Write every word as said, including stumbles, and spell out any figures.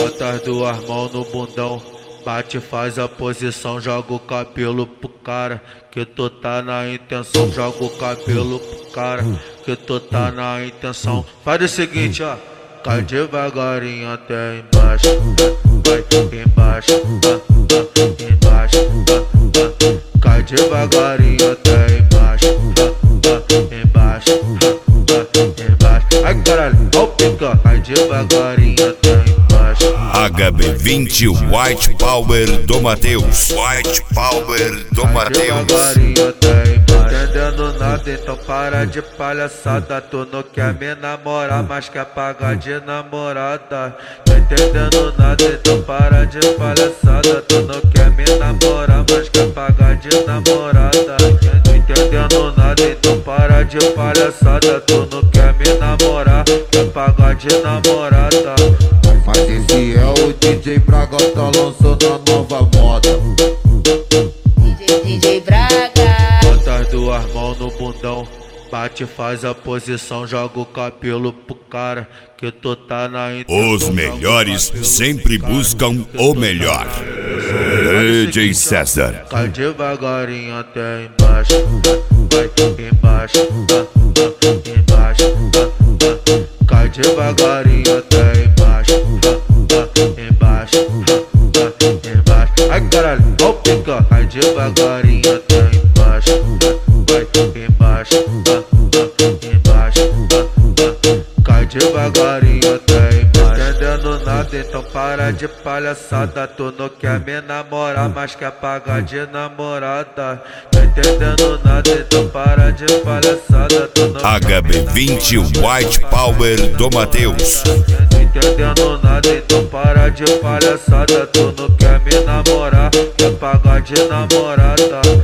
Bota as duas mãos no bundão, bate, faz a posição, joga o cabelo pro cara, que tu tá na intenção. Joga o cabelo pro cara, que tu tá na intenção. Faz o seguinte, ó, cai devagarinho até embaixo, vai embaixo, embaixo, cai devagarinho até embaixo, embaixo, embaixo. Ai caralho, ó o pica, cai devagarinho até embaixo. H B vinte White Power do Matheus. White Power do Matheus. Devagarinho até embaixo. Entendendo nada, então para de palhaçada. Tu não quer me namorar, mas quer pagar de namorada. Tá entendendo nada, então para de palhaçada. Tu não quer me namorar, mas quer pagar de namorada. Não entendendo nada, então para de palhaçada. Tu não quer me namorar, quer pagar de namorada. Mas esse é o D J Braga, tá lançando a nova moda. D J Braga. Bota as duas mãos no bundão, bate, faz a posição, joga o cabelo pro cara, que tu tá na intenção. Os melhores sempre buscam o melhor. D J César. Cai devagarinho até embaixo, vai embaixo, embaixo, cai devagarinho até embaixo, embaixo, embaixo. Ai caralho, ó o pica, cai devagarinho até embaixo, vai embaixo, embaixo, cai devagarinho até embaixo. Entendendo nada, então para de palhaçada. Tu não quer me namorar, mas quer pagar de namorada. Tá entendendo nada, então para de palhaçada. Tu não H B vinte White Power do Matheus. entendendo nada, então para de palhaçada. Tu não quer me namorar, quer pagar de namorada.